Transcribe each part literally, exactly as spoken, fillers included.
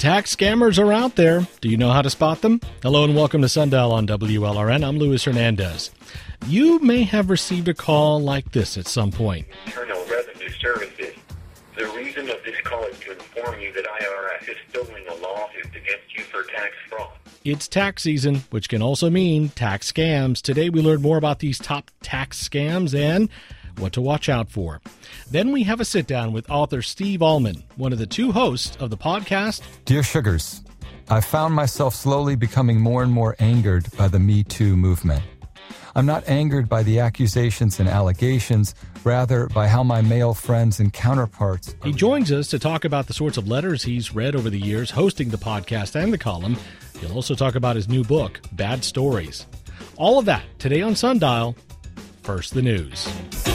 tax scammers are out there. Do you know how to spot them? Hello and welcome to Sundial on W L R N. I'm Luis Hernandez. You may have received a call like this at some point. Internal Revenue Services. The reason of this call is to inform you that I R S is filing a lawsuit against you for tax fraud. It's tax season, which can also mean tax scams. Today we learn more about these top tax scams and what to watch out for. Then we have a sit-down with author Steve Almond, one of the two hosts of the podcast. Dear Sugars, I found myself slowly becoming more and more angered by the Me Too movement. I'm not angered by the accusations and allegations, rather by how my male friends and counterparts... He joins us to talk about the sorts of letters he's read over the years, hosting the podcast and the column. He'll also talk about his new book, Bad Stories. All of that today on Sundial. First, the news.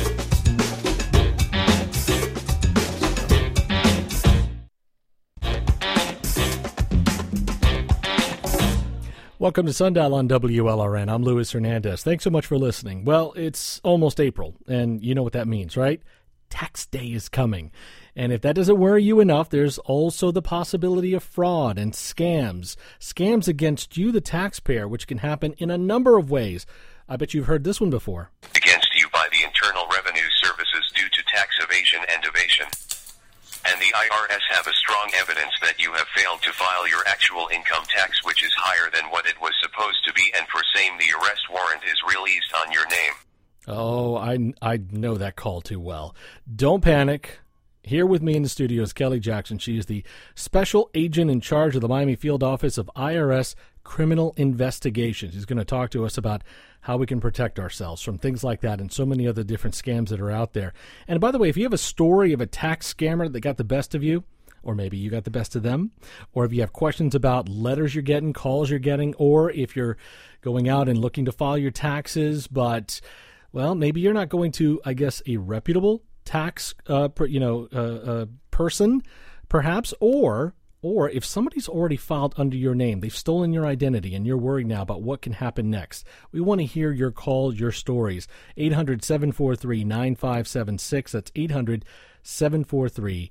Welcome to Sundial on W L R N. I'm Luis Hernandez. Thanks so much for listening. Well, it's almost April, and you know what that means, right? Tax day is coming. And if that doesn't worry you enough, there's also the possibility of fraud and scams. Scams against you, the taxpayer, which can happen in a number of ways. I bet you've heard this one before. Against you by the Internal Revenue Services due to tax evasion and evasion. And the I R S have a strong evidence that you have failed to file your actual income tax, which is higher than what it was supposed to be, and for same the arrest warrant is released on your name. Oh, I, I know that call too well. Don't panic. Here with me in the studio is Kelly Jackson. She is the special agent in charge of the Miami Field Office of I R S Criminal Investigations. She's going to talk to us about how we can protect ourselves from things like that and so many other different scams that are out there. And by the way, if you have a story of a tax scammer that got the best of you, or maybe you got the best of them, or if you have questions about letters you're getting, calls you're getting, or if you're going out and looking to file your taxes, but, well, maybe you're not going to, I guess, a reputable tax, uh, per, you know, uh, uh, person, perhaps, or or if somebody's already filed under your name, they've stolen your identity, and you're worried now about what can happen next. We want to hear your calls, your stories. eight hundred, seven four three, nine five seven six. That's eight hundred, seven four three,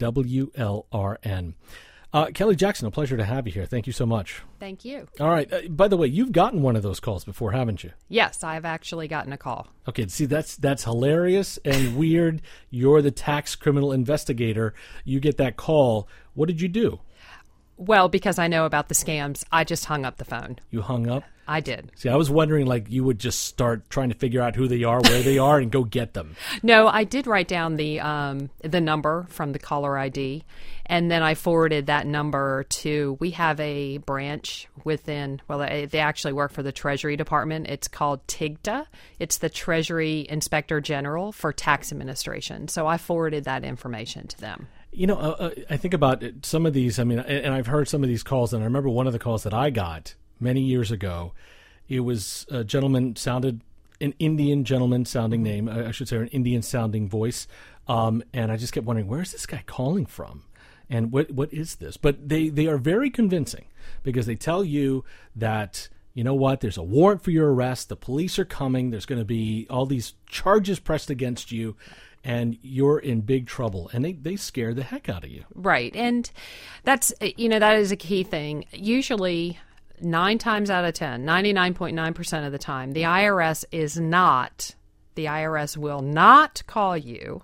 W L R N. Uh, Kelly Jackson, a pleasure to have you here. Thank you so much. Thank you. All right. Uh, by the way, you've gotten one of those calls before, haven't you? Yes, I've actually gotten a call. Okay. See, that's that's hilarious and weird. You're the tax criminal investigator. You get that call. What did you do? Well, because I know about the scams, I just hung up the phone. You hung up? I did. See, I was wondering, like, you would just start trying to figure out who they are, where they are, and go get them. No, I did write down the um, the number from the caller I D, and then I forwarded that number to, we have a branch within, well, they they actually work for the Treasury Department. It's called TIGTA. It's the Treasury Inspector General for Tax Administration. So I forwarded that information to them. You know, uh, I think about it, some of these, I mean, and I've heard some of these calls, and I remember one of the calls that I got many years ago. It was a gentleman, sounded an Indian gentleman sounding name, I should say, an Indian sounding voice. Um, and I just kept wondering, where's this guy calling from? And what what is this? But they, they are very convincing because they tell you that, you know what, there's a warrant for your arrest. The police are coming. There's going to be all these charges pressed against you, and you're in big trouble. And they, they scare the heck out of you. Right. And that's, you know, that is a key thing. Usually, nine times out of ten, ninety-nine point nine percent of the time, the I R S is not, the I R S will not call you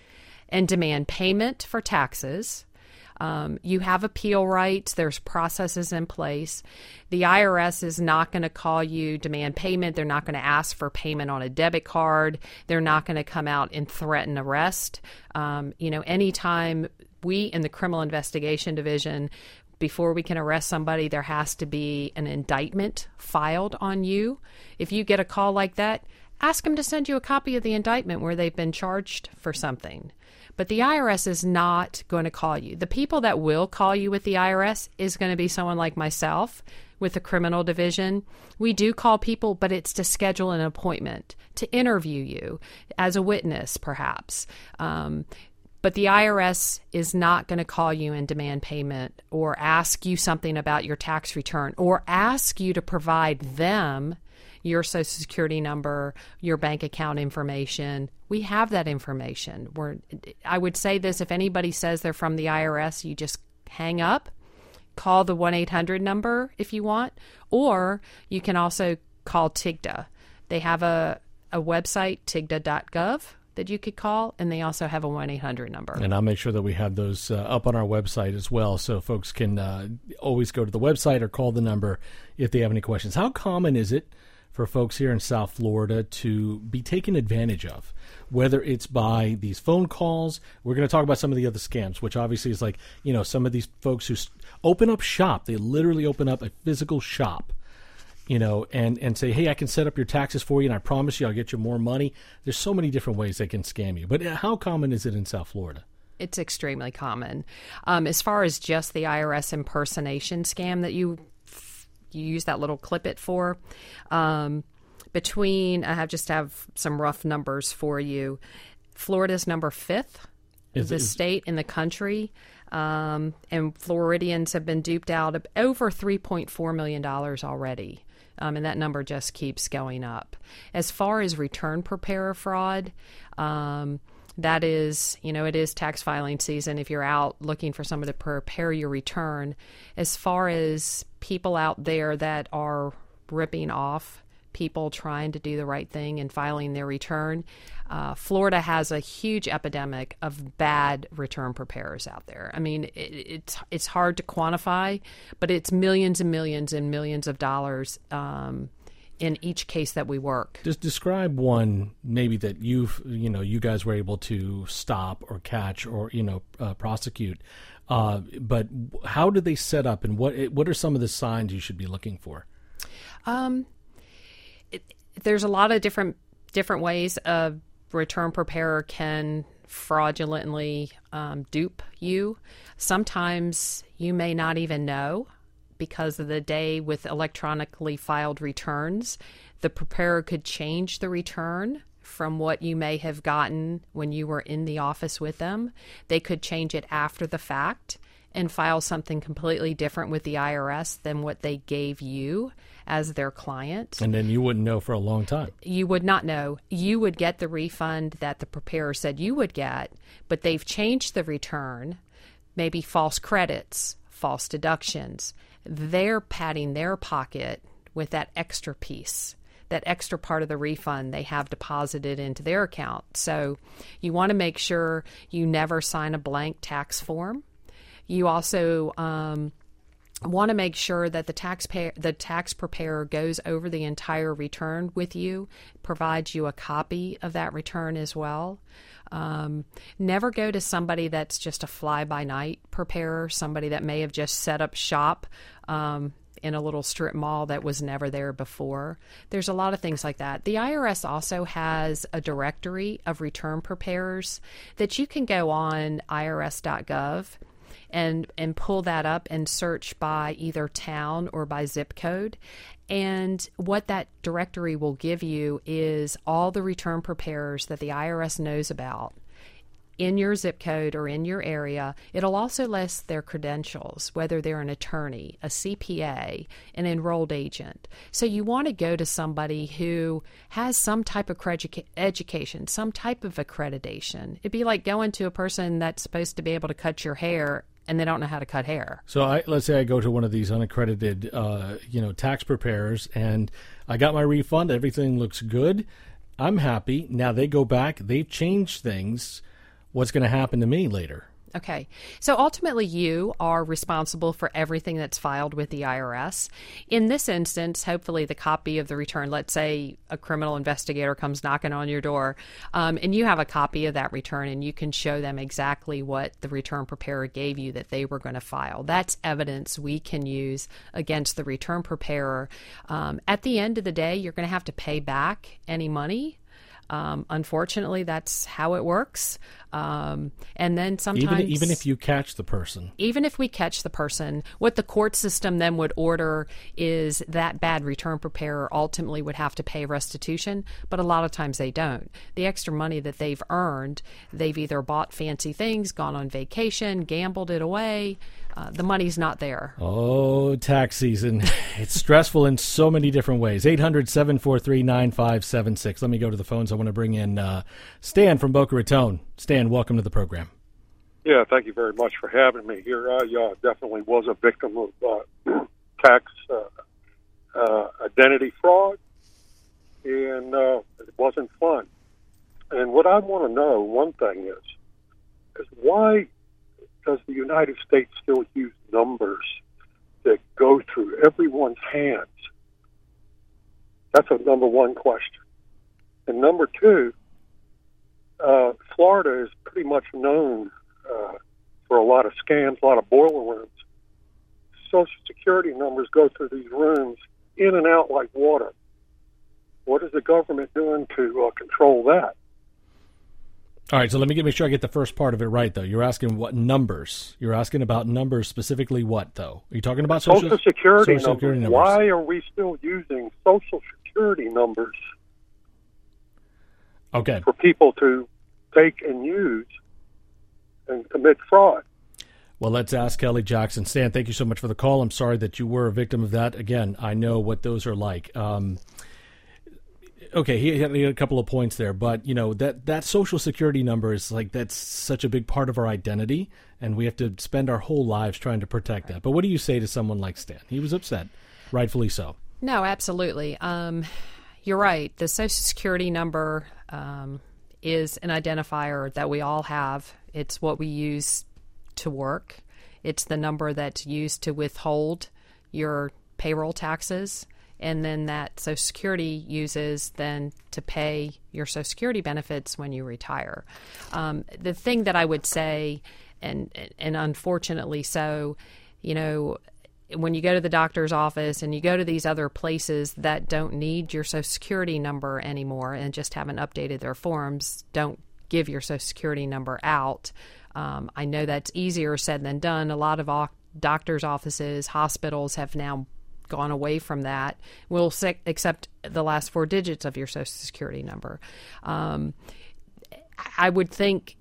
and demand payment for taxes. Um, you have appeal rights. There's processes in place. The I R S is not going to call you, demand payment. They're not going to ask for payment on a debit card. They're not going to come out and threaten arrest. Um, you know, anytime we in the Criminal Investigation Division, before we can arrest somebody, there has to be an indictment filed on you. If you get a call like that, ask them to send you a copy of the indictment where they've been charged for something. But the I R S is not going to call you. The people that will call you with the I R S is going to be someone like myself with the criminal division. We do call people, but it's to schedule an appointment, to interview you as a witness, perhaps. Um, But the I R S is not going to call you and demand payment or ask you something about your tax return or ask you to provide them your Social Security number, your bank account information. We have that information. We're, I would say this, if anybody says they're from the I R S, you just hang up, call the one eight hundred number if you want, or you can also call TIGTA. They have a, a website, tigda dot gov, that you could call, and they also have a one eight hundred number. And I'll make sure that we have those uh, up on our website as well, so folks can uh, always go to the website or call the number if they have any questions. How common is it for folks here in South Florida to be taken advantage of, whether it's by these phone calls? We're going to talk about some of the other scams, which obviously is like, you know, some of these folks who open up shop. They literally open up a physical shop, you know, and, and say, hey, I can set up your taxes for you, and I promise you I'll get you more money. There's so many different ways they can scam you. But how common is it in South Florida? It's extremely common. Um, as far as just the I R S impersonation scam that you you use that little clip it for, um, between, I have just have some rough numbers for you. Florida's number fifth is the state in the country. Um, and Floridians have been duped out of over three point four million dollars already. Um, and that number just keeps going up. As far as return preparer fraud, um, that is, you know, it is tax filing season if you're out looking for somebody to prepare your return. As far as people out there that are ripping off people trying to do the right thing and filing their return, uh, Florida has a huge epidemic of bad return preparers out there. I mean, it, it's it's hard to quantify, but it's millions and millions and millions of dollars um, in each case that we work. Just describe one maybe that you've, you know, you guys were able to stop or catch or, you know, uh, prosecute. Uh, but how do they set up, and what what are some of the signs you should be looking for? Um, it, there's a lot of different different ways a return preparer can fraudulently um, dupe you. Sometimes you may not even know, because of the day with electronically filed returns, the preparer could change the return from what you may have gotten when you were in the office with them. They could change it after the fact and file something completely different with the I R S than what they gave you as their client. And then you wouldn't know for a long time. You would not know. You would get the refund that the preparer said you would get, but they've changed the return, maybe false credits, false deductions. They're padding their pocket with that extra piece, that extra part of the refund they have deposited into their account. So you want to make sure you never sign a blank tax form. You also um, want to make sure that the taxpayer, the tax preparer goes over the entire return with you, provides you a copy of that return as well. Um, never go to somebody that's just a fly-by-night preparer, somebody that may have just set up shop um, in a little strip mall that was never there before. There's a lot of things like that. The I R S also has a directory of return preparers that you can go on I R S dot gov and and pull that up and search by either town or by zip code. And what that directory will give you is all the return preparers that the I R S knows about in your zip code or in your area. It'll also list their credentials, whether they're an attorney, a C P A, an enrolled agent. So you want to go to somebody who has some type of credu- education, some type of accreditation. It'd be like going to a person that's supposed to be able to cut your hair and they don't know how to cut hair. So I, let's say I go to one of these unaccredited, uh, you know, tax preparers, and I got my refund. Everything looks good. I'm happy. Now they go back. They've changed things. What's going to happen to me later? Okay. So ultimately, you are responsible for everything that's filed with the I R S. In this instance, hopefully the copy of the return, let's say a criminal investigator comes knocking on your door, um, and you have a copy of that return, and you can show them exactly what the return preparer gave you that they were going to file. That's evidence we can use against the return preparer. Um, at the end of the day, you're going to have to pay back any money. Um, unfortunately, that's how it works. Um, and then sometimes... Even, even if you catch the person. Even if we catch the person, what the court system then would order is that bad return preparer ultimately would have to pay restitution, but a lot of times they don't. The extra money that they've earned, they've either bought fancy things, gone on vacation, gambled it away. Uh, the money's not there. Oh, tax season. It's stressful in so many different ways. eight hundred, seven four three, nine five seven six. Let me go to the phones. I want to bring in uh, Stan from Boca Raton. Stan, welcome to the program. Yeah, thank you very much for having me here. I uh, definitely was a victim of uh, tax uh, uh, identity fraud, and uh, it wasn't fun. And what I want to know, one thing is, is why does the United States still use numbers that go through everyone's hands? That's a number one question. And number two, uh, Florida is pretty much known uh, for a lot of scams, a lot of boiler rooms. Social Security numbers go through these rooms in and out like water. What is the government doing to uh, control that? All right, so let me get, make sure I get the first part of it right, though. You're asking what numbers? You're asking about numbers specifically what, though? Are you talking about Social, Social Security, Social numbers. Security numbers? Why are we still using Social Security numbers okay. for people to take and use and commit fraud? Well, let's ask Kelly Jackson. Stan, thank you so much for the call. I'm sorry that you were a victim of that. Again, I know what those are like. Um, okay, he had, he had a couple of points there, but you know that that Social Security number is like that's such a big part of our identity, and we have to spend our whole lives trying to protect that. But what do you say to someone like Stan? He was upset, rightfully so. No, absolutely. Um, you're right. The Social Security number um, is an identifier that we all have. It's what we use to work. It's the number that's used to withhold your payroll taxes, and then that Social Security uses then to pay your Social Security benefits when you retire. Um, the thing that I would say, and and unfortunately so, you know, when you go to the doctor's office and you go to these other places that don't need your Social Security number anymore and just haven't updated their forms, don't give your Social Security number out. Um, I know that's easier said than done. A lot of o- doctors' offices, hospitals have now gone away from that. We'll se- accept the last four digits of your Social Security number. Um, I would think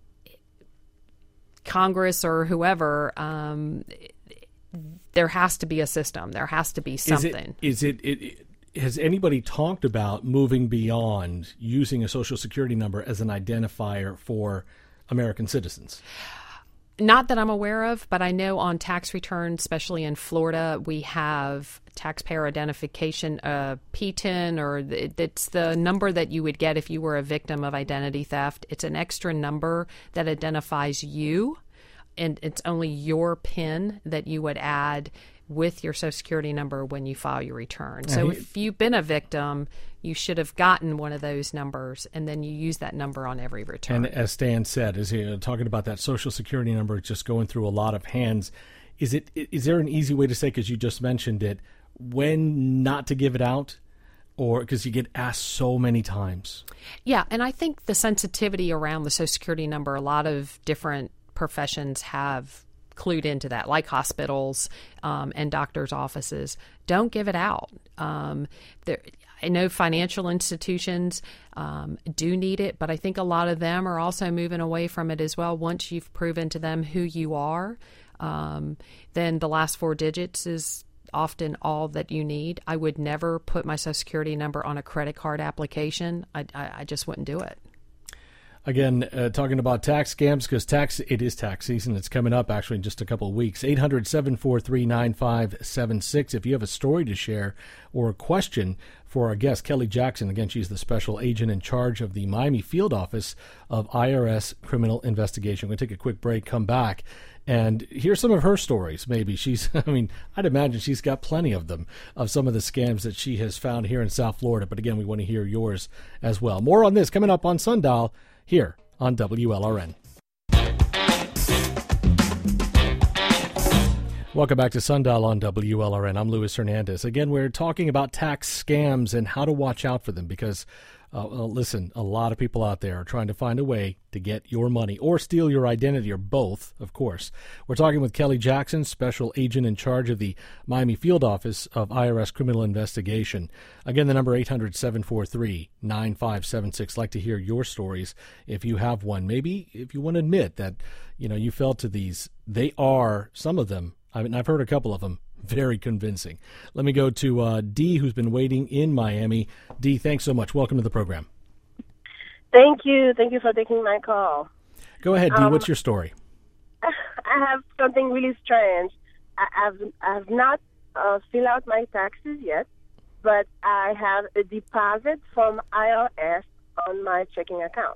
Congress or whoever, um, there has to be a system. There has to be something. Is it, is it, it has anybody talked about moving beyond using a Social Security number as an identifier for American citizens? Not that I'm aware of, but I know on tax returns, especially in Florida, we have taxpayer identification, uh, P T I N, or it's the number that you would get if you were a victim of identity theft. It's an extra number that identifies you, and it's only your P I N that you would add with your Social Security number when you file your return. So he, if you've been a victim, you should have gotten one of those numbers, and then you use that number on every return. And as Stan said, is he, uh, talking about that Social Security number just going through a lot of hands. Is it? Is there an easy way to say, because you just mentioned it, when not to give it out? Or because you get asked so many times? Yeah, and I think the sensitivity around the Social Security number, a lot of different professions have clued into that, like hospitals um, and doctors' offices. Don't give it out. Um, there, I know financial institutions um, do need it, but I think a lot of them are also moving away from it as well. Once you've proven to them who you are, um, then the last four digits is often all that you need. I would never put my Social Security number on a credit card application. I, I, I just wouldn't do it. Again, uh, talking about tax scams, because tax it is tax season. It's coming up actually in just a couple of weeks. eight hundred, seven four three, nine five seven six. If you have a story to share or a question for our guest, Kelly Jackson. Again, she's the special agent in charge of the Miami field office of I R S Criminal Investigation. We're going to take a quick break, come back, and hear some of her stories. Maybe she's, I mean, I'd imagine she's got plenty of them, of some of the scams that she has found here in South Florida. But again, we want to hear yours as well. More on this coming up on Sundial here on W L R N. Welcome back to Sundial on W L R N. I'm Luis Hernandez. Again, we're talking about tax scams and how to watch out for them because, uh, well, listen, a lot of people out there are trying to find a way to get your money or steal your identity, or both, of course. We're talking with Kelly Jackson, special agent in charge of the Miami field office of I R S Criminal Investigation. Again, the number eight hundred, seven four three, nine five seven six. Like to hear your stories if you have one. Maybe if you want to admit that, you know, you fell to these. They are, some of them, I mean, I've heard a couple of them, very convincing. Let me go to uh, Dee, who's been waiting in Miami. Dee, thanks so much. Welcome to the program. Thank you. Thank you for taking my call. Go ahead, Dee. Um, What's your story? I have something really strange. I have I have not uh, filled out my taxes yet, but I have a deposit from I R S on my checking account.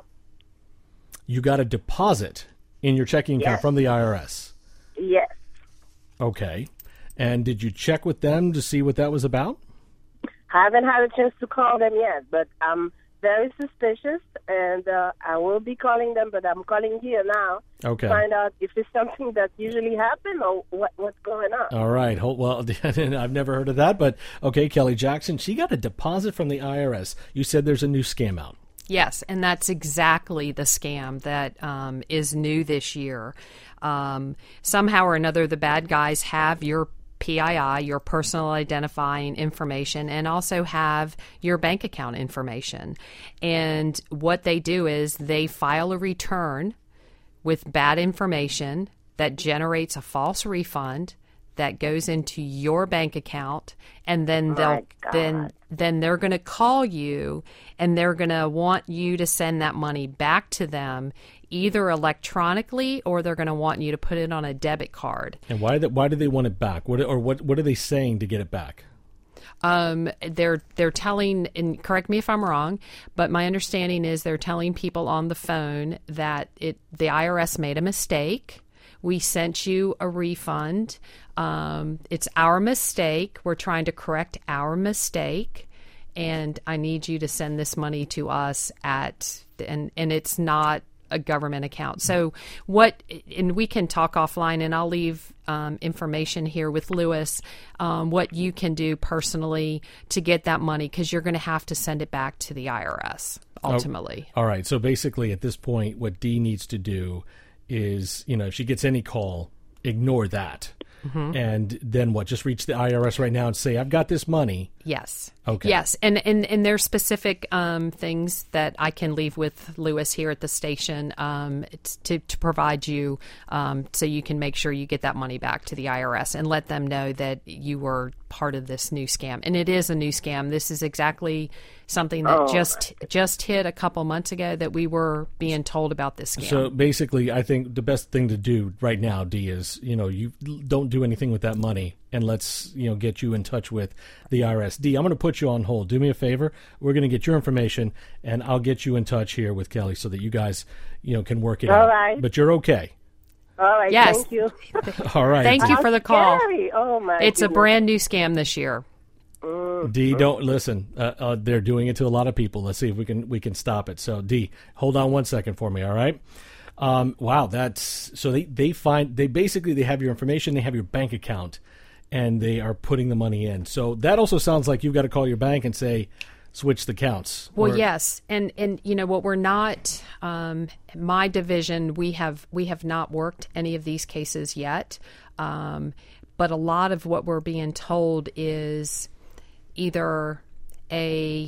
You got a deposit in your checking account Yes. from the I R S? Yes. Okay. And did you check with them to see what that was about? Haven't had a chance to call them yet, but I'm very suspicious, and uh, I will be calling them, but I'm calling here now Okay. to find out if it's something that usually happens or what, what's going on. All right. Hold- Well, I've never heard of that, but okay, Kelly Jackson, she got a deposit from the I R S. You said there's a new scam out. Yes, and that's exactly the scam that um, is new this year. Um, somehow or another, the bad guys have your P I I, your personal identifying information, and also have your bank account information. And what they do is they file a return with bad information that generates a false refund that goes into your bank account, and then they'll God. then then they're going to call you, and they're going to want you to send that money back to them either electronically, or they're going to want you to put it on a debit card. And why that? Why do they want it back? What or what? What are they saying to get it back? Um, they're they're telling, and correct me if I'm wrong, but my understanding is they're telling people on the phone that it the I R S made a mistake. We sent you a refund. Um, it's our mistake. We're trying to correct our mistake, and I need you to send this money to us at and and it's not a government account. So what, and we can talk offline, and I'll leave um, information here with Lewis, um, what you can do personally to get that money, because you're going to have to send it back to the I R S ultimately. All right. So basically, at this point, what Dee needs to do is, you know, if she gets any call, ignore that. Mm-hmm. And then what? Just reach the I R S right now and say, I've got this money. Yes. Okay. Yes. And, and, and there's specific um, things that I can leave with Lewis here at the station um, it's to, to provide you um, so you can make sure you get that money back to the I R S and let them know that you were part of this new scam. And it is a new scam. This is exactly something that Oh. just just hit a couple months ago that we were being told about this scam. So basically, I think the best thing to do right now, Dee, is, you know, you don't do anything with that money, and let's, you know, get you in touch with the I R S. Dee, I'm going to put you on hold. Do me a favor. We're going to get your information, and I'll get you in touch here with Kelly so that you guys, you know, can work it All out. right. But you're okay. All right, Yes. thank you. All right. Thank you How for the call. scary. Oh, my It's a goodness. brand new scam this year. Dee, don't listen. Uh, uh, they're doing it to a lot of people. Let's see if we can we can stop it. So, Dee, hold on one second for me. All right. Um, wow, that's so they they find they basically they have your information, they have your bank account, and they are putting the money in. So that also sounds like you've got to call your bank and say, switch the counts. Well, Or- yes, and and you know what, we're not. Um, my division, we have we have not worked any of these cases yet, um, but a lot of what we're being told is either a,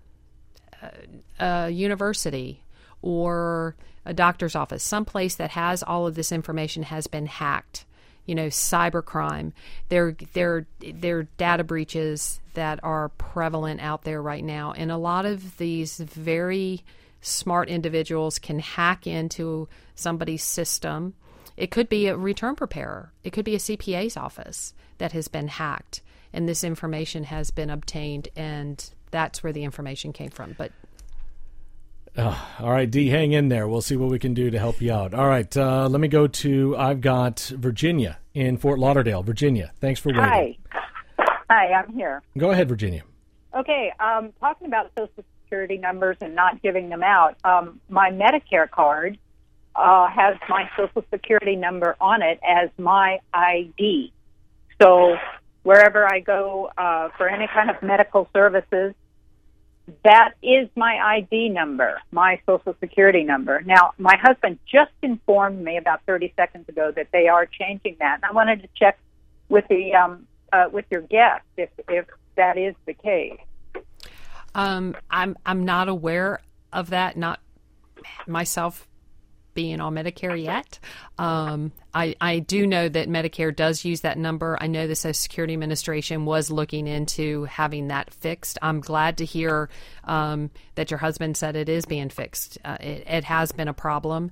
a university or a doctor's office, someplace that has all of this information has been hacked. You know, cybercrime. There, there, there are data breaches that are prevalent out there right now, and a lot of these very smart individuals can hack into somebody's system. It could be a return preparer. It could be a C P A's office that has been hacked, and this information has been obtained, and that's where the information came from. But Uh, all right, Dee, hang in there. We'll see what we can do to help you out. All right, uh, let me go to, I've got Virginia in Fort Lauderdale. Virginia, thanks for waiting. Hi. Hi, I'm here. Go ahead, Virginia. Okay, um, talking about Social Security numbers and not giving them out, um, my Medicare card uh, has my Social Security number on it as my I D. So wherever I go uh, for any kind of medical services, that is my I D number, my Social Security number. Now, my husband just informed me about thirty seconds ago that they are changing that. And I wanted to check with the um, uh, with your guest if if that is the case. um, I'm I'm not aware of that. Not myself being on Medicare yet. Um, I, I do know that Medicare does use that number. I know the Social Security Administration was looking into having that fixed. I'm glad to hear um, that your husband said it is being fixed. Uh, it, it has been a problem.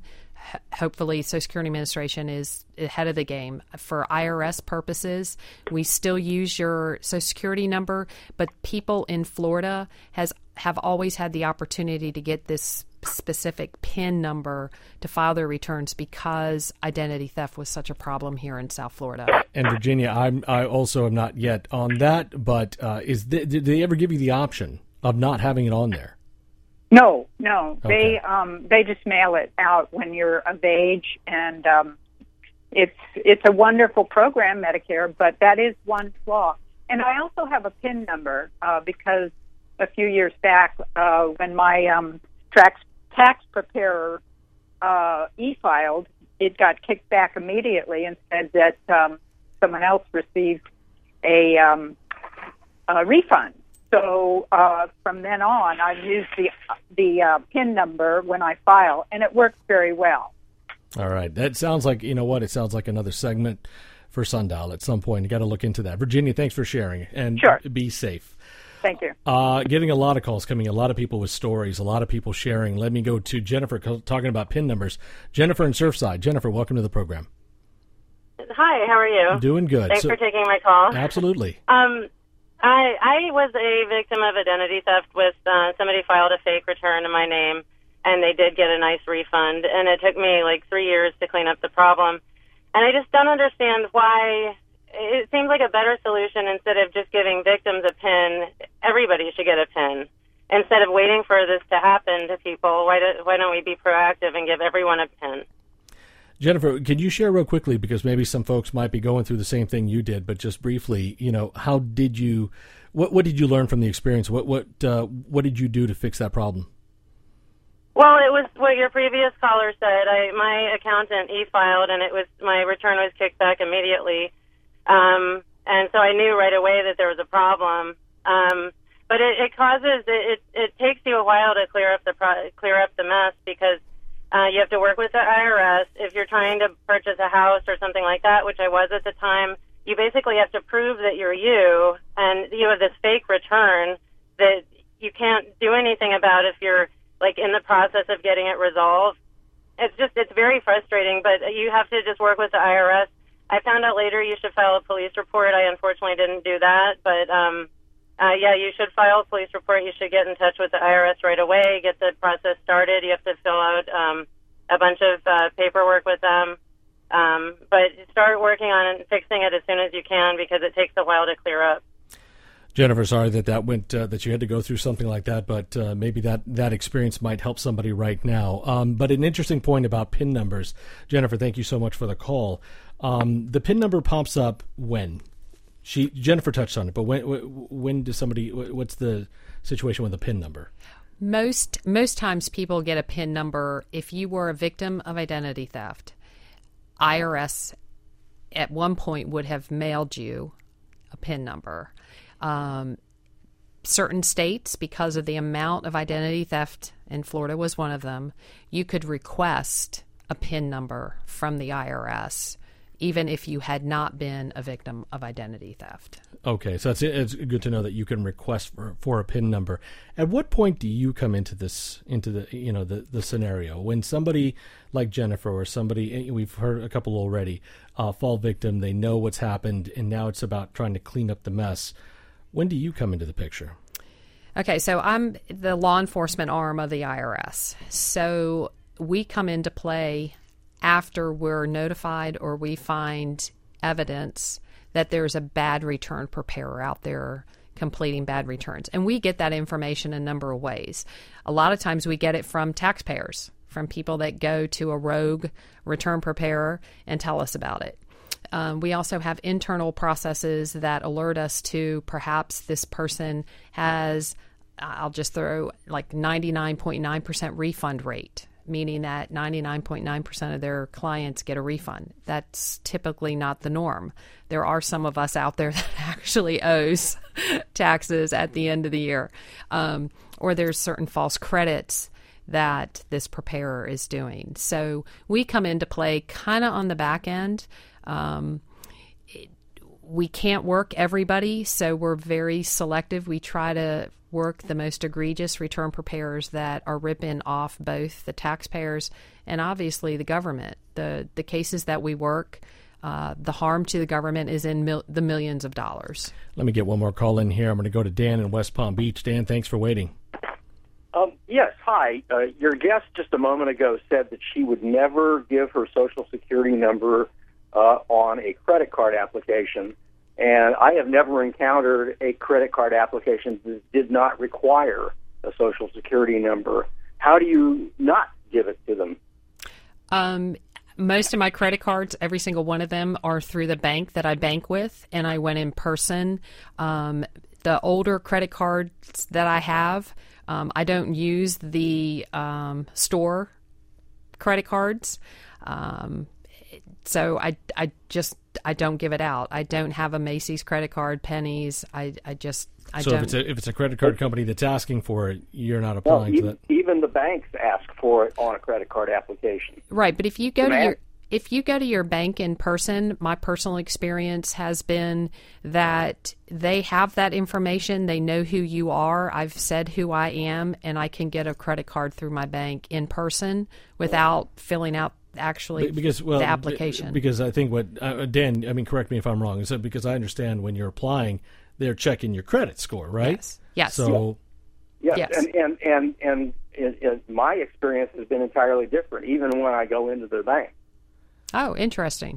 hopefully Social Security Administration is ahead of the game. For I R S purposes, we still use your Social Security number, but people in Florida has have always had the opportunity to get this specific P I N number to file their returns because identity theft was such a problem here in South Florida. And Virginia, I'm, I also am not yet on that, but uh, is the, did they ever give you the option of not having it on there? No, no. Okay. They um, they just mail it out when you're of age, and um, it's it's a wonderful program, Medicare, but that is one flaw. And I also have a P I N number uh, because a few years back, uh, when my um, tax tax preparer uh, e-filed, it got kicked back immediately and said that um, someone else received a, um, a refund. So uh, from then on, I've used the the uh, P I N number when I file, and it works very well. All right. That sounds like, you know what, it sounds like another segment for Sundial at some point. You got to look into that. Virginia, thanks for sharing, and Sure. be safe. Thank you. Uh, getting a lot of calls coming, a lot of people with stories, a lot of people sharing. Let me go to Jennifer talking about P I N numbers. Jennifer in Surfside. Jennifer, welcome to the program. Hi, how are you? Doing good. Thanks So- for taking my call. Absolutely. Um, I I was a victim of identity theft with uh, somebody filed a fake return in my name, and they did get a nice refund, and it took me like three years to clean up the problem. And I just don't understand why. It seems like a better solution instead of just giving victims a P I N. Everybody should get a P I N. Instead of waiting for this to happen to people, why, do, why don't we be proactive and give everyone a P I N? Jennifer, can you share real quickly, because maybe some folks might be going through the same thing you did, but just briefly, you know, how did you, what what did you learn from the experience? What what uh, what did you do to fix that problem? Well, it was what your previous caller said. I my accountant e-filed, and it was my return was kicked back immediately, um, and so I knew right away that there was a problem. Um, but it, it causes it, it it takes you a while to clear up the pro- clear up the mess because. Uh, you have to work with the I R S. If you're trying to purchase a house or something like that, which I was at the time, you basically have to prove that you're you, and you have this fake return that you can't do anything about if you're, like, in the process of getting it resolved. It's just, it's very frustrating, but you have to just work with the I R S. I found out later you should file a police report. I unfortunately didn't do that, but, um, Uh, yeah, you should file a police report. You should get in touch with the I R S right away, get the process started. You have to fill out um, a bunch of uh, paperwork with them. Um, but start working on it and fixing it as soon as you can because it takes a while to clear up. Jennifer, sorry that that went uh, that you had to go through something like that, but uh, maybe that, that experience might help somebody right now. Um, but an interesting point about P I N numbers. Jennifer, thank you so much for the call. Um, the P I N number pops up when? She Jennifer touched on it, but when when does somebody? What's the situation with a P I N number? Most most times people get a P I N number if you were a victim of identity theft. I R S at one point would have mailed you a P I N number. Um, certain states, because of the amount of identity theft, and Florida was one of them, you could request a P I N number from the I R S. Even if you had not been a victim of identity theft. Okay, so it's, it's good to know that you can request for, for a P I N number. At what point do you come into this, into the you know the, the scenario when somebody like Jennifer or somebody we've heard a couple already uh, fall victim? They know what's happened, and now it's about trying to clean up the mess. When do you come into the picture? Okay, so I'm the law enforcement arm of the I R S. So we come into play after we're notified or we find evidence that there's a bad return preparer out there completing bad returns. And we get that information a number of ways. A lot of times we get it from taxpayers, from people that go to a rogue return preparer and tell us about it. Um, we also have internal processes that alert us to perhaps this person has, I'll just throw like ninety-nine point nine percent refund rate, meaning that ninety-nine point nine percent of their clients get a refund. That's typically not the norm. There are some of us out there that actually owes taxes at the end of the year. Um, or there's certain false credits that this preparer is doing. So we come into play kind of on the back end. Um, it, we can't work everybody, so we're very selective. We try to work the most egregious return preparers that are ripping off both the taxpayers and obviously the government. The the cases that we work, uh, the harm to the government is in mil- the millions of dollars. Let me get one more call in here. I'm going to go to Dan in West Palm Beach. Dan, thanks for waiting. Um, yes, hi. Uh, your guest just a moment ago said that she would never give her Social Security number uh, on a credit card application, and I have never encountered a credit card application that did not require a Social Security number. How do you not give it to them? Um, most of my credit cards, every single one of them, are through the bank that I bank with, and I went in person. Um, the older credit cards that I have, um, I don't use the um, store credit cards. Um, so I, I just I don't give it out. I don't have a Macy's credit card, Penny's. I, I just I so don't. if it's a if it's a credit card company that's asking for it, you're not applying no, to even, that. Even the banks ask for it on a credit card application. Right, but if you go Demand. to your if you go to your bank in person, my personal experience has been that they have that information. They know who you are. I've said who I am, and I can get a credit card through my bank in person without filling out actually because well the application. Because I think what uh, Dan, I mean, correct me if I'm wrong. So because I understand when you're applying, they're checking your credit score, right? Yes. Yes. So yes, yes. and and and and it, it, my experience has been entirely different. Even when I go into the bank. Oh, interesting.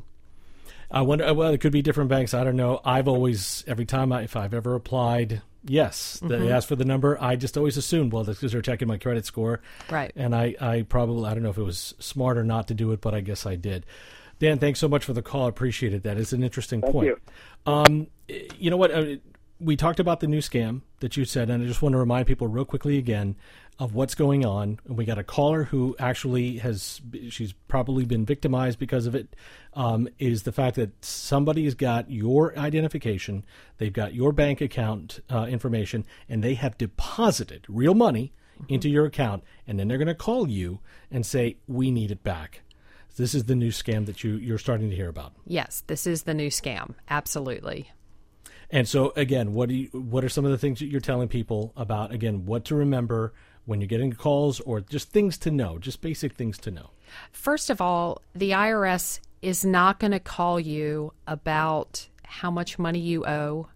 I wonder. Well, it could be different banks. I don't know. I've always, every time I, if I've ever applied, yes, mm-hmm. they ask for the number. I just always assumed, well, that's because they're checking my credit score, right? And I, I probably, I don't know if it was smart or not to do it, but I guess I did. Dan, thanks so much for the call. I appreciate it. That is an interesting Thank point. You. Um, you know what? Uh, we talked about the new scam that you said, and I just want to remind people real quickly again of what's going on. And we got a caller who actually has, she's probably been victimized because of it, um, is the fact that somebody has got your identification, they've got your bank account uh, information, and they have deposited real money mm-hmm. into your account, and then they're going to call you and say, we need it back. This is the new scam that you, you're starting to hear about. Yes, this is the new scam. Absolutely. And so, again, what do you, what are some of the things that you're telling people about, again, what to remember when you're getting calls, or just things to know, just basic things to know? First of all, the I R S is not going to call you about how much money you owe.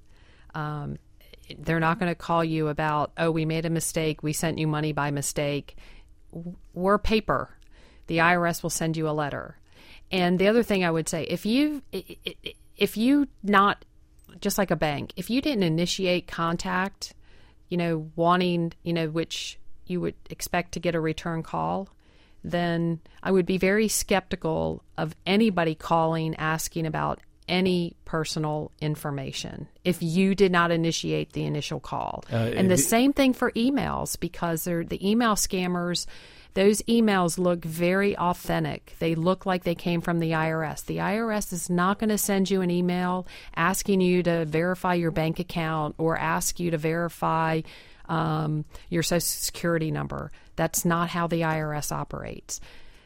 Um, they're not going to call you about, oh, we made a mistake, we sent you money by mistake. We're paper. The I R S will send you a letter. And the other thing I would say, if you if you not, just like a bank, if you didn't initiate contact, you know, wanting, you know, which you would expect to get a return call, then I would be very skeptical of anybody calling asking about any personal information if you did not initiate the initial call. Uh, and the it, same thing for emails, because they're, the email scammers, those emails look very authentic. They look like they came from the I R S. The I R S is not going to send you an email asking you to verify your bank account or ask you to verify um, your Social Security number. That's not how the I R S operates.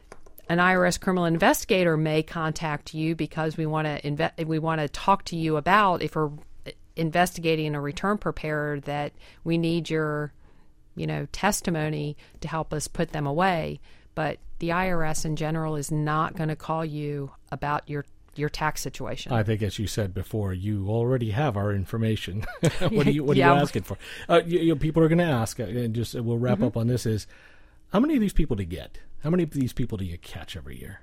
An I R S criminal investigator may contact you because we want to inve- we want to talk to you about, if we're investigating a return preparer, that we need your you know, testimony to help us put them away. But the I R S in general is not going to call you about your your tax situation. I think, as you said before, you already have our information. what are you What are yeah. you asking for? Uh, you, you know, people are going to ask, and just we'll wrap mm-hmm. up on this: is how many of these people do you get? How many of these people do you catch every year?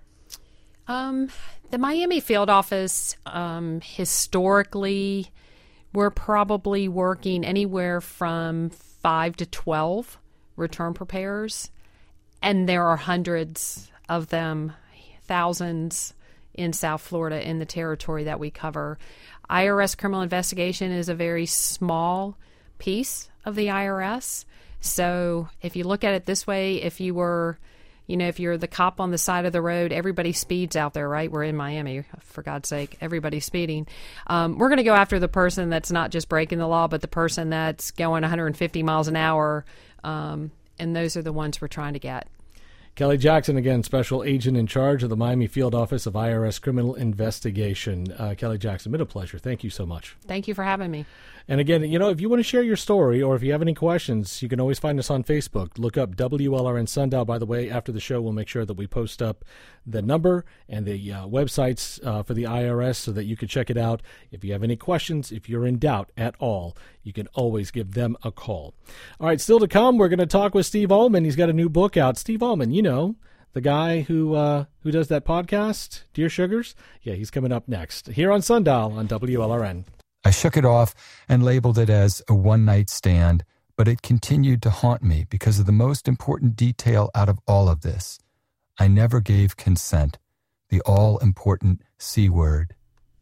Um, the Miami field office, um, historically, we're probably working anywhere from five to twelve return preparers, and there are hundreds of them, thousands in South Florida in the territory that we cover. I R S criminal investigation is a very small piece of the I R S. So if you look at it this way, if you were, you know, if you're the cop on the side of the road, everybody speeds out there, right? We're in Miami, for God's sake, everybody's speeding. Um, we're going to go after the person that's not just breaking the law, but the person that's going one hundred fifty miles an hour, um, and those are the ones we're trying to get. Kelly Jackson, again, special agent in charge of the Miami Field Office of I R S Criminal Investigation. Uh, Kelly Jackson, been a pleasure. Thank you so much. Thank you for having me. And again, you know, if you want to share your story or if you have any questions, you can always find us on Facebook. Look up W L R N Sundial. By the way, after the show, we'll make sure that we post up the number and the uh, websites uh, for the I R S so that you can check it out. If you have any questions, if you're in doubt at all, you can always give them a call. All right, still to come, we're going to talk with Steve Allman. He's got a new book out. Steve Allman, you know, the guy who uh, who does that podcast, Dear Sugars. Yeah, he's coming up next here on Sundial on W L R N. I shook it off and labeled it as a one-night stand, but it continued to haunt me because of the most important detail out of all of this. I never gave consent, the all-important C word.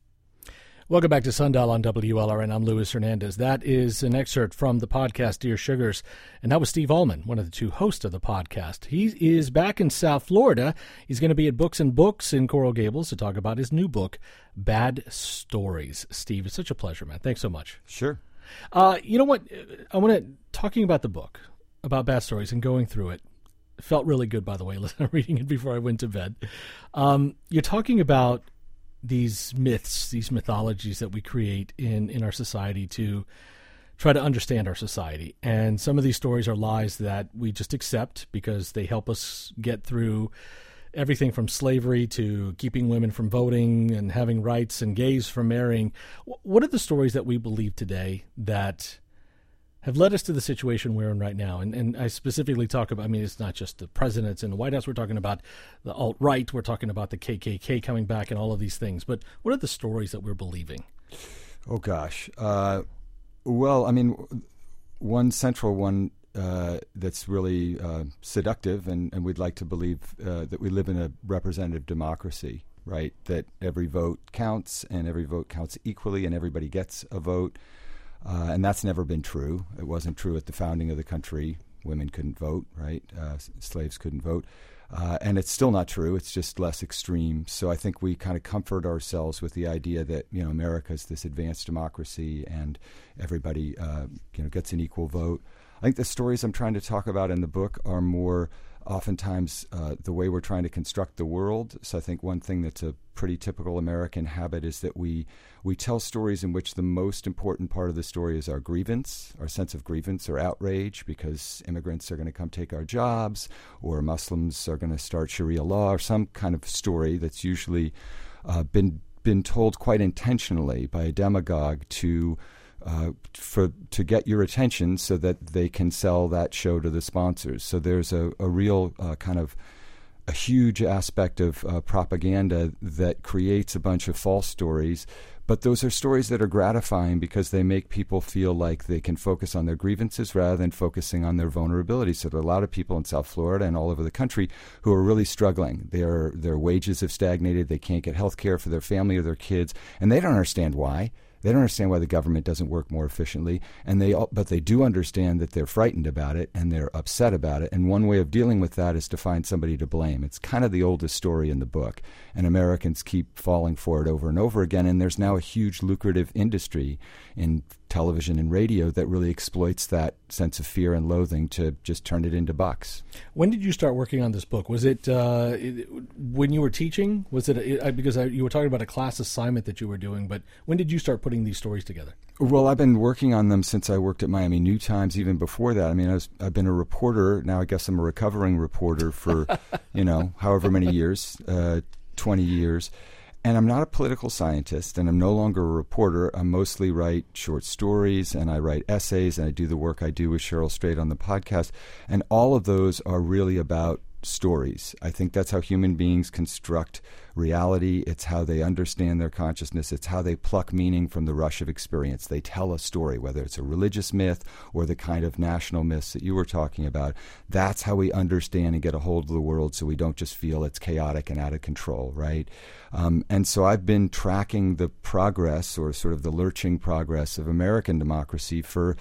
Welcome back to Sundial on W L R N. I'm Luis Hernandez. That is an excerpt from the podcast Dear Sugars, and that was Steve Allman, one of the two hosts of the podcast. He is back in South Florida. He's going to be at Books and Books in Coral Gables to talk about his new book, Bad Stories. Steve, it's such a pleasure, man. Thanks so much. Sure. Uh, you know what? I want to, talking about the book, about Bad Stories and going through it, felt really good, by the way, reading it before I went to bed. Um, you're talking about these myths, these mythologies that we create in, in our society to try to understand our society. And some of these stories are lies that we just accept because they help us get through everything from slavery to keeping women from voting and having rights and gays from marrying. What are the stories that we believe today that have led us to the situation we're in right now? And and I specifically talk about, I mean, it's not just the presidents in the White House. We're talking about the alt-right. We're talking about the K K K coming back and all of these things. But what are the stories that we're believing? Oh, gosh. Uh, well, I mean, one central one uh, that's really uh, seductive, and, and we'd like to believe uh, that we live in a representative democracy, right? That every vote counts and every vote counts equally and everybody gets a vote. Uh, and that's never been true. It wasn't true at the founding of the country. Women couldn't vote, right? Uh, s- slaves couldn't vote. Uh, and it's still not true. It's just less extreme. So I think we kind of comfort ourselves with the idea that, you know, America is this advanced democracy and everybody, uh, you know, gets an equal vote. I think the stories I'm trying to talk about in the book are more oftentimes uh, the way we're trying to construct the world. So I think one thing that's a pretty typical American habit is that we we tell stories in which the most important part of the story is our grievance, our sense of grievance or outrage because immigrants are going to come take our jobs or Muslims are going to start Sharia law or some kind of story that's usually uh, been been told quite intentionally by a demagogue to Uh, for to get your attention so that they can sell that show to the sponsors. So there's a, a real uh, kind of a huge aspect of uh, propaganda that creates a bunch of false stories. But those are stories that are gratifying because they make people feel like they can focus on their grievances rather than focusing on their vulnerability. So there are a lot of people in South Florida and all over the country who are really struggling. Their their wages have stagnated. They can't get health care for their family or their kids, and they don't understand why. They don't understand why the government doesn't work more efficiently, and they but they do understand that they're frightened about it and they're upset about it. And one way of dealing with that is to find somebody to blame. It's kind of the oldest story in the book, and Americans keep falling for it over and over again. And there's now a huge lucrative industry in television and radio that really exploits that sense of fear and loathing to just turn it into bucks. When did you start working on this book? Was it, uh, it when you were teaching? Was it a, because I, you were talking about a class assignment that you were doing? But when did you start putting these stories together? Well, I've been working on them since I worked at Miami New Times. Even before that, I mean, I was, I've been a reporter. Now I guess I'm a recovering reporter for, you know, however many years, uh, twenty years. And I'm not a political scientist, and I'm no longer a reporter. I mostly write short stories, and I write essays, and I do the work I do with Cheryl Strayed on the podcast. And all of those are really about stories. I think that's how human beings construct reality. It's how they understand their consciousness. It's how they pluck meaning from the rush of experience. They tell a story, whether it's a religious myth or the kind of national myths that you were talking about. That's how we understand and get a hold of the world so we don't just feel it's chaotic and out of control, right? Um, and so I've been tracking the progress or sort of the lurching progress of American democracy for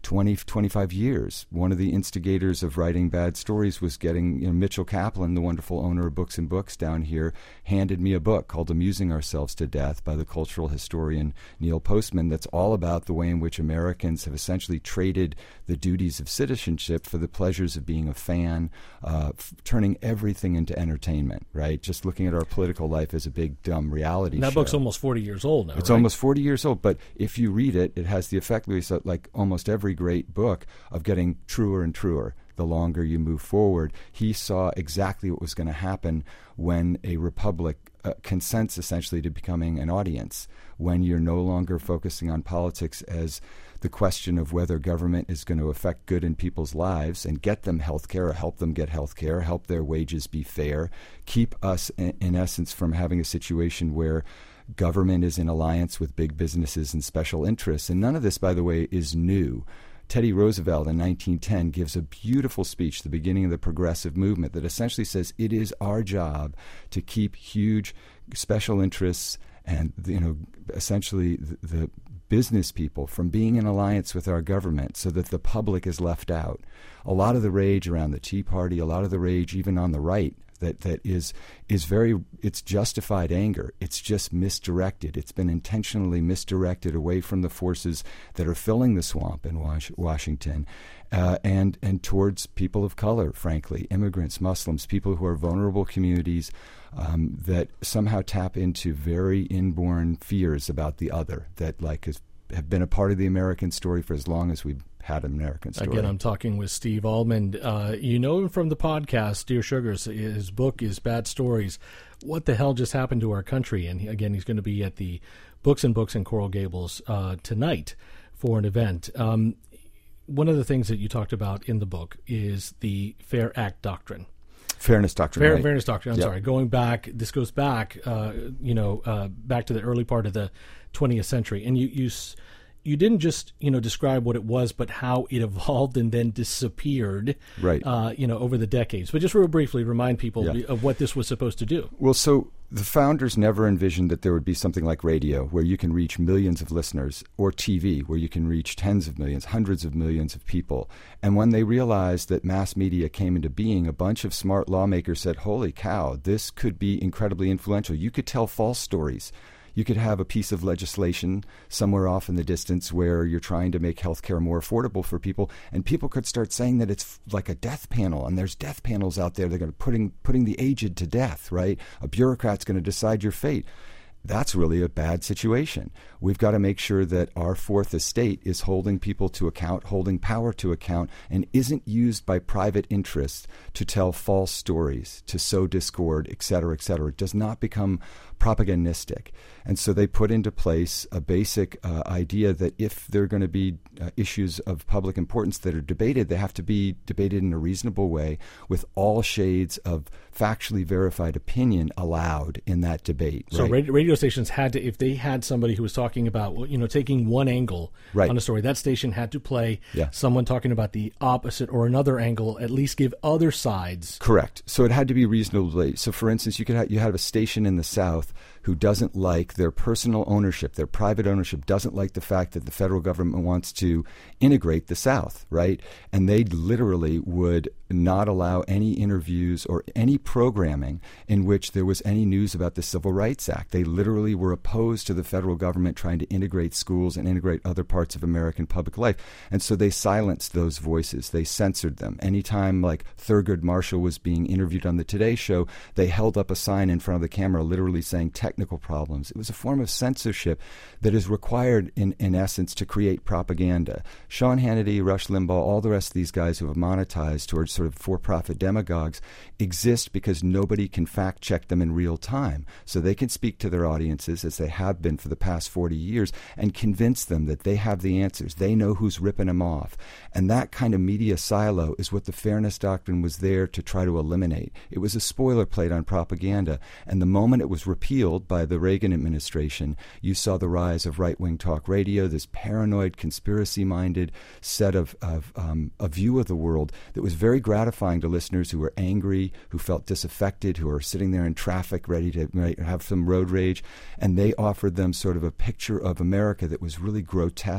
twenty, twenty-five years. One of the instigators of writing bad stories was getting, you know, Mitchell Kaplan, the wonderful owner of Books and Books down here, handed me a book called Amusing Ourselves to Death by the cultural historian Neil Postman that's all about the way in which Americans have essentially traded the duties of citizenship for the pleasures of being a fan, uh, f- turning everything into entertainment, right? Just looking at our political life as a big, dumb reality That show. book's almost forty years old now, It's right? almost forty years old, but if you read it, it has the effect, Lisa, like almost every great book, of getting truer and truer the longer you move forward. He saw exactly what was going to happen when a republic uh, consents essentially to becoming an audience, when you're no longer focusing on politics as the question of whether government is going to affect good in people's lives and get them health care or help them get health care, help their wages be fair, keep us, in, in essence, from having a situation where government is in alliance with big businesses and special interests. And none of this, by the way, is new. Teddy Roosevelt in nineteen ten gives a beautiful speech, the beginning of the progressive movement, that essentially says it is our job to keep huge special interests and, you know, essentially the, the business people from being in alliance with our government so that the public is left out. A lot of the rage around the Tea Party, a lot of the rage even on the right, that that is is very, it's justified anger. It's just misdirected. It's been intentionally misdirected away from the forces that are filling the swamp in Was- Washington uh, and and towards people of color, frankly, immigrants, Muslims, people who are vulnerable communities um, that somehow tap into very inborn fears about the other that like is, have been a part of the American story for as long as we've had an American story. Again, I'm talking with Steve Almond. Uh, you know him from the podcast, Dear Sugars. His book is Bad Stories. What the hell just happened to our country? And he, again, he's going to be at the Books and Books in Coral Gables uh, tonight for an event. Um, one of the things that you talked about in the book is the Fair Act Doctrine. Fairness Doctrine. Fair, right. Fairness Doctrine. I'm Yep. sorry. Going back, this goes back, uh, you know, uh, back to the early part of the twentieth century. And you, you you didn't just, you know, describe what it was, but how it evolved and then disappeared, right? Uh, you know, over the decades. But just real briefly, remind people Yeah. of what this was supposed to do. Well, so the founders never envisioned that there would be something like radio, where you can reach millions of listeners, or T V, where you can reach tens of millions, hundreds of millions of people. And when they realized that mass media came into being, a bunch of smart lawmakers said, holy cow, this could be incredibly influential. You could tell false stories. You could have a piece of legislation somewhere off in the distance where you're trying to make healthcare more affordable for people, and people could start saying that it's like a death panel, and there's death panels out there. They're going to putting putting the aged to death, right? A bureaucrat's going to decide your fate. That's really a bad situation. We've got to make sure that our fourth estate is holding people to account, holding power to account, and isn't used by private interests to tell false stories, to sow discord, et cetera, et cetera. It does not become propagandistic. And so they put into place a basic uh, idea that if there are going to be uh, issues of public importance that are debated, they have to be debated in a reasonable way with all shades of factually verified opinion allowed in that debate. So right? radio, radio stations had to, if they had somebody who was talking about, well, you know, taking one angle Right. on a story, that station had to play Yeah. someone talking about the opposite or another angle, at least give other sides. Correct. So it had to be reasonably. So, for instance, you could have, you have a station in the South who doesn't like their personal ownership, their private ownership, doesn't like the fact that the federal government wants to integrate the South, right? And they literally would not allow any interviews or any programming in which there was any news about the Civil Rights Act. They literally were opposed to the federal government trying to integrate schools and integrate other parts of American public life. And so they silenced those voices. They censored them. Anytime like Thurgood Marshall was being interviewed on the Today Show, they held up a sign in front of the camera literally saying technical problems. It was a form of censorship that is required in, in essence to create propaganda. Sean Hannity, Rush Limbaugh, all the rest of these guys who have monetized towards sort of for-profit demagogues exist because nobody can fact-check them in real time. So they can speak to their audiences, as they have been for the past forty years, and convince them that they have the answers. They know who's ripping them off. And that kind of media silo is what the Fairness Doctrine was there to try to eliminate. It was a spoiler plate on propaganda. And the moment it was repealed by the Reagan administration, you saw the rise of right-wing talk radio, this paranoid, conspiracy-minded set of, of um, a view of the world that was very gratifying to listeners who were angry, who felt disaffected, who were sitting there in traffic ready to right, have some road rage. And they offered them sort of a picture of America that was really grotesque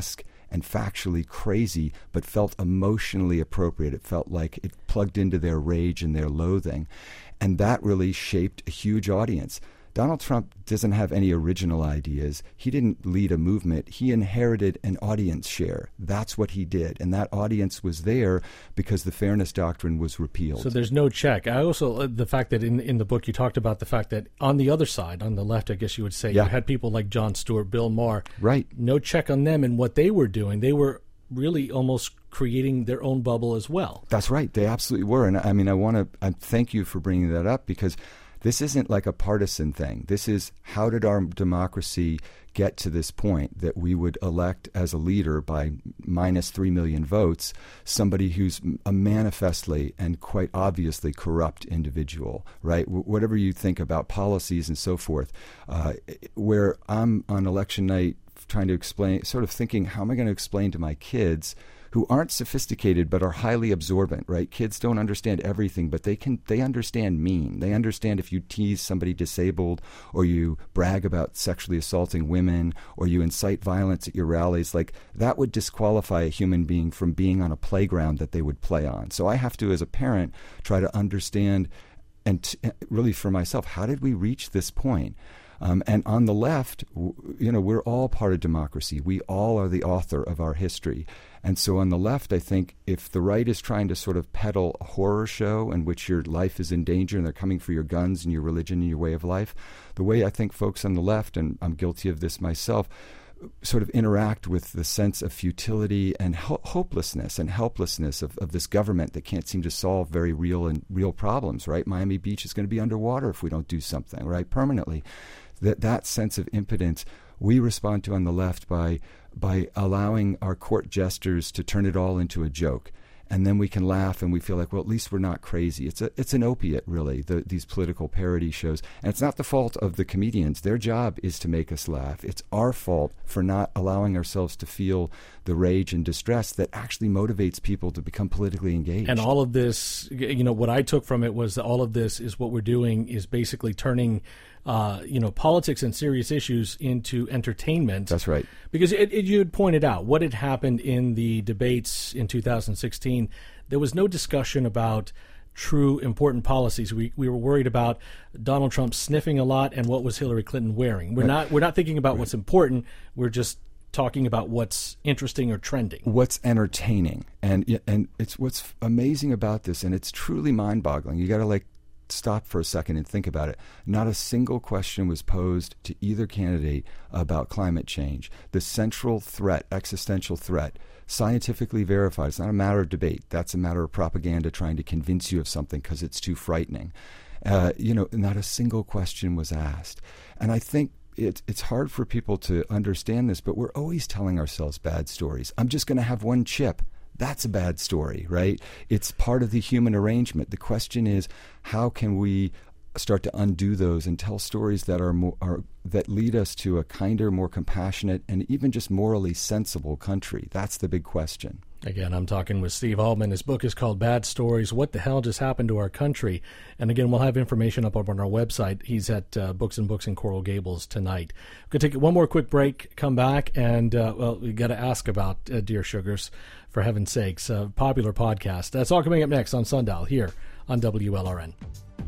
and factually crazy, but felt emotionally appropriate. It felt like it plugged into their rage and their loathing. And that really shaped a huge audience. Donald Trump doesn't have any original ideas. He didn't lead a movement. He inherited an audience share. That's what he did. And that audience was there because the Fairness Doctrine was repealed. So there's no check. I also, uh, the fact that in, in the book you talked about the fact that on the other side, on the left, I guess you would say, yeah. you had people like Jon Stewart, Bill Maher. Right. No check on them and what they were doing. They were really almost creating their own bubble as well. That's right. They absolutely were. And I mean, I want to I thank you for bringing that up, because this isn't like a partisan thing. This is, how did our democracy get to this point that we would elect as a leader by minus three million votes somebody who's a manifestly and quite obviously corrupt individual, right? W- whatever you think about policies and so forth, uh, where I'm on election night trying to explain, sort of thinking, how am I going to explain to my kids who aren't sophisticated but are highly absorbent, right? Kids don't understand everything, but they can. They understand mean. They understand if you tease somebody disabled, or you brag about sexually assaulting women, or you incite violence at your rallies, like that would disqualify a human being from being on a playground that they would play on. So I have to, as a parent, try to understand, and t- really for myself, how did we reach this point? Um, and on the left, you know, we're all part of democracy. We all are the author of our history. And so on the left, I think if the right is trying to sort of peddle a horror show in which your life is in danger and they're coming for your guns and your religion and your way of life, the way I think folks on the left, and I'm guilty of this myself, sort of interact with the sense of futility and ho- hopelessness and helplessness of, of this government that can't seem to solve very real and real problems, right? Miami Beach is going to be underwater if we don't do something, right, permanently. That that sense of impotence we respond to on the left by by allowing our court jesters to turn it all into a joke. And then we can laugh and we feel like, well, at least we're not crazy. It's a it's an opiate, really, the, these political parody shows. And it's not the fault of the comedians. Their job is to make us laugh. It's our fault for not allowing ourselves to feel the rage and distress that actually motivates people to become politically engaged. And all of this, you know, what I took from it was that all of this is what we're doing is basically turning Uh, you know, politics and serious issues into entertainment. That's right. Because it, it, you had pointed out what had happened in the debates in two thousand sixteen. There was no discussion about true important policies. We we were worried about Donald Trump sniffing a lot and what was Hillary Clinton wearing. We're right. not we're not thinking about right. what's important. We're just talking about what's interesting or trending. What's entertaining. And and it's what's amazing about this, and it's truly mind-boggling. You got to like stop for a second and think about it. Not a single question was posed to either candidate about climate change. The central threat, existential threat, scientifically verified. It's not a matter of debate. That's a matter of propaganda trying to convince you of something because it's too frightening. Uh, you know, not a single question was asked. And I think it, it's hard for people to understand this, but we're always telling ourselves bad stories. I'm just going to have one chip. That's a bad story, right? It's part of the human arrangement. The question is, how can we start to undo those and tell stories that are more are, that lead us to a kinder, more compassionate, and even just morally sensible country? That's the big question. Again, I'm talking with Steve Altman. His book is called Bad Stories, What the Hell Just Happened to Our Country? And again, we'll have information up on our website. He's at uh, Books and Books in Coral Gables tonight. We're going to take one more quick break, come back, and, uh, well, we got to ask about uh, Dear Sugars, for heaven's sakes, a popular podcast. That's all coming up next on Sundial here on W L R N.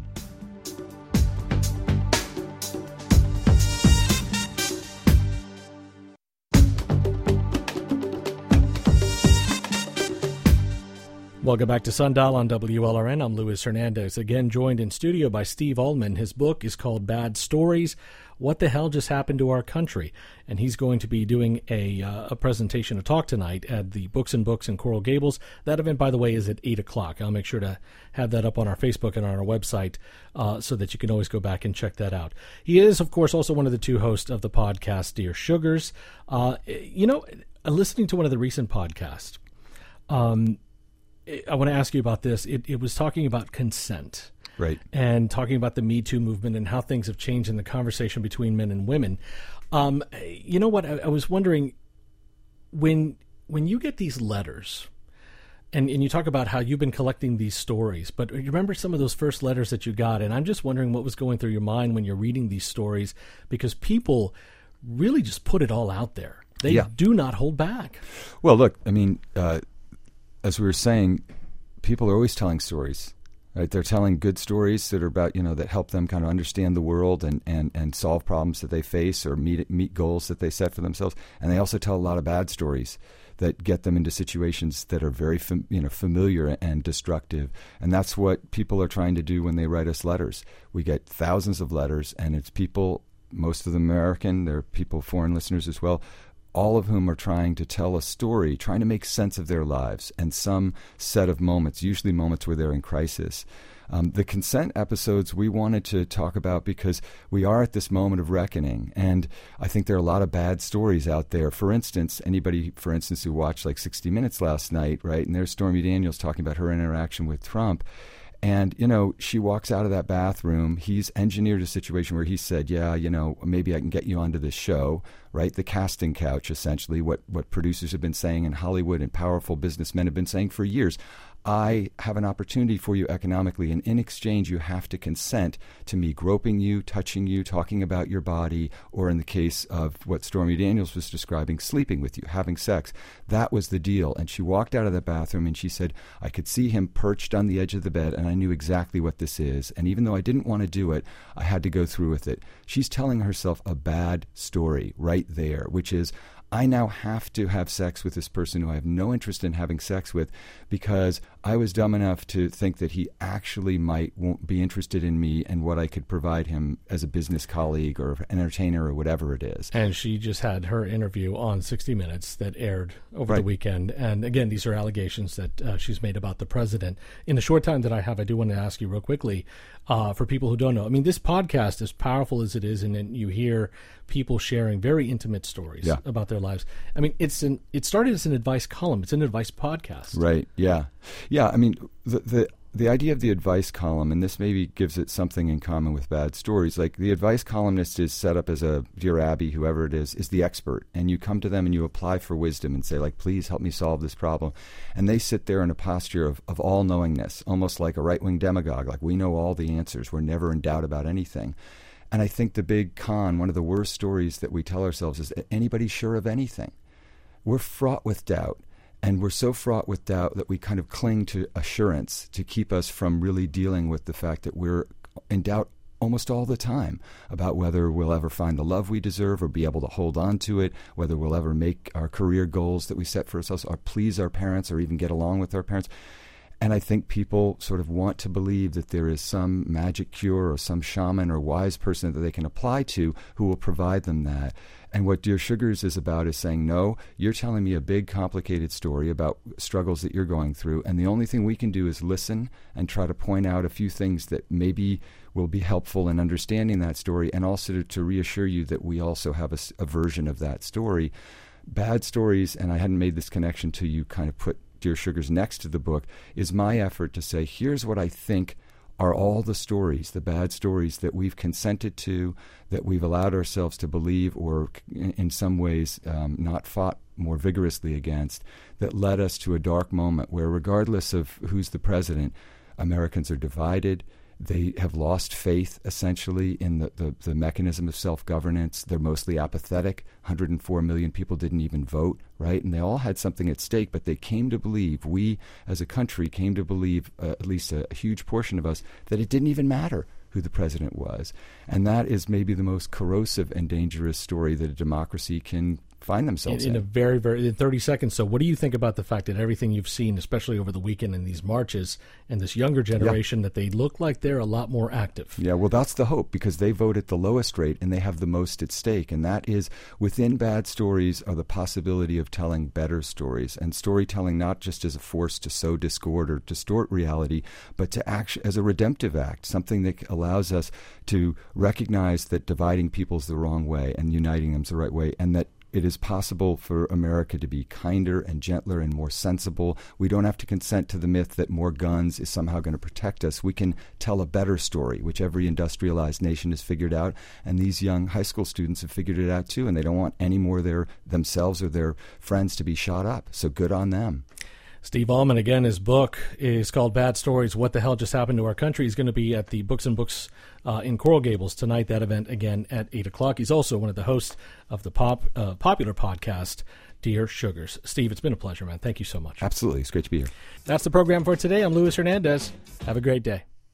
Welcome back to Sundial on W L R N. I'm Luis Hernandez, again joined in studio by Steve Altman. His book is called Bad Stories, What the Hell Just Happened to Our Country? And he's going to be doing a uh, a presentation, a talk tonight at the Books and Books in Coral Gables. That event, by the way, is at eight o'clock. I'll make sure to have that up on our Facebook and on our website uh, so that you can always go back and check that out. He is, of course, also one of the two hosts of the podcast, Dear Sugars. Uh, you know, listening to one of the recent podcasts, um, I want to ask you about this. It, it was talking about consent. Right. And talking about the Me Too movement and how things have changed in the conversation between men and women. Um, you know what? I, I was wondering, when when you get these letters, and, and you talk about how you've been collecting these stories, but you remember some of those first letters that you got, and I'm just wondering what was going through your mind when you're reading these stories, because people really just put it all out there. They yeah. do not hold back. Well, look, I mean, uh, as we were saying, people are always telling stories. Right? They're telling good stories that are about, you know, that help them kind of understand the world and, and, and solve problems that they face or meet meet goals that they set for themselves. And they also tell a lot of bad stories that get them into situations that are very fam- you know familiar and destructive. And that's what people are trying to do when they write us letters. We get thousands of letters, and it's people, most of them American, there are people, foreign listeners as well, all of whom are trying to tell a story, trying to make sense of their lives and some set of moments, usually moments where they're in crisis. Um, the consent episodes we wanted to talk about because we are at this moment of reckoning, and I think there are a lot of bad stories out there. For instance, anybody, for instance, who watched like sixty minutes last night, right, and there's Stormy Daniels talking about her interaction with Trump. And, you know, she walks out of that bathroom. He's engineered a situation where he said, yeah, you know, maybe I can get you onto this show, right? The casting couch, essentially, what, what producers have been saying in Hollywood and powerful businessmen have been saying for years. I have an opportunity for you economically, and in exchange, you have to consent to me groping you, touching you, talking about your body, or in the case of what Stormy Daniels was describing, sleeping with you, having sex. That was the deal. And she walked out of the bathroom and she said, I could see him perched on the edge of the bed, and I knew exactly what this is. And even though I didn't want to do it, I had to go through with it. She's telling herself a bad story right there, which is, I now have to have sex with this person who I have no interest in having sex with because I was dumb enough to think that he actually might won't be interested in me and what I could provide him as a business colleague or entertainer or whatever it is. And she just had her interview on sixty minutes that aired over Right. the weekend. And again, these are allegations that uh, she's made about the president. In the short time that I have, I do want to ask you real quickly, uh, for people who don't know, I mean, this podcast, as powerful as it is, and then you hear people sharing very intimate stories Yeah. about their lives. I mean, it's an it started as an advice column. It's an advice podcast. Right. Yeah. Yeah. I mean, the, the the idea of the advice column, and this maybe gives it something in common with bad stories. Like the advice columnist is set up as a Dear Abby, whoever it is, is the expert, and you come to them and you apply for wisdom and say, like, please help me solve this problem. And they sit there in a posture of, of all knowingness, almost like a right wing demagogue. Like, we know all the answers. We're never in doubt about anything. And I think the big con, one of the worst stories that we tell ourselves is, anybody sure of anything? We're fraught with doubt. And we're so fraught with doubt that we kind of cling to assurance to keep us from really dealing with the fact that we're in doubt almost all the time about whether we'll ever find the love we deserve or be able to hold on to it, whether we'll ever make our career goals that we set for ourselves or please our parents or even get along with our parents. And I think people sort of want to believe that there is some magic cure or some shaman or wise person that they can apply to who will provide them that. And what Dear Sugars is about is saying, no, you're telling me a big, complicated story about struggles that you're going through, and the only thing we can do is listen and try to point out a few things that maybe will be helpful in understanding that story, and also to, to reassure you that we also have a, a version of that story. Bad stories, and I hadn't made this connection till you kind of put Dear Sugars next to the book, is my effort to say, here's what I think are all the stories, the bad stories that we've consented to, that we've allowed ourselves to believe or in, in some ways um, not fought more vigorously against, that led us to a dark moment where regardless of who's the president, Americans are divided. They have lost faith, essentially, in the, the, the mechanism of self-governance. They're mostly apathetic. one hundred four million people didn't even vote, right? And they all had something at stake, but they came to believe, we as a country came to believe, uh, at least a, a huge portion of us, that it didn't even matter who the president was. And that is maybe the most corrosive and dangerous story that a democracy can find themselves in. In a very, very, in thirty seconds. So what do you think about the fact that everything you've seen, especially over the weekend in these marches and this younger generation, yeah. that they look like they're a lot more active? Yeah, well, that's the hope, because they vote at the lowest rate and they have the most at stake. And that is, within bad stories are the possibility of telling better stories, and storytelling not just as a force to sow discord or distort reality, but to act as a redemptive act, something that allows us to recognize that dividing people is the wrong way and uniting them is the right way, and that it is possible for America to be kinder and gentler and more sensible. We don't have to consent to the myth that more guns is somehow going to protect us. We can tell a better story, which every industrialized nation has figured out, and these young high school students have figured it out too, and they don't want any more their themselves or their friends to be shot up. So good on them. Steve Allman, again, his book is called Bad Stories, What the Hell Just Happened to Our Country. He's going to be at the Books and Books uh, in Coral Gables tonight, that event again at eight o'clock. He's also one of the hosts of the pop uh, popular podcast, Dear Sugars. Steve, it's been a pleasure, man. Thank you so much. Absolutely. It's great to be here. That's the program for today. I'm Luis Hernandez. Have a great day.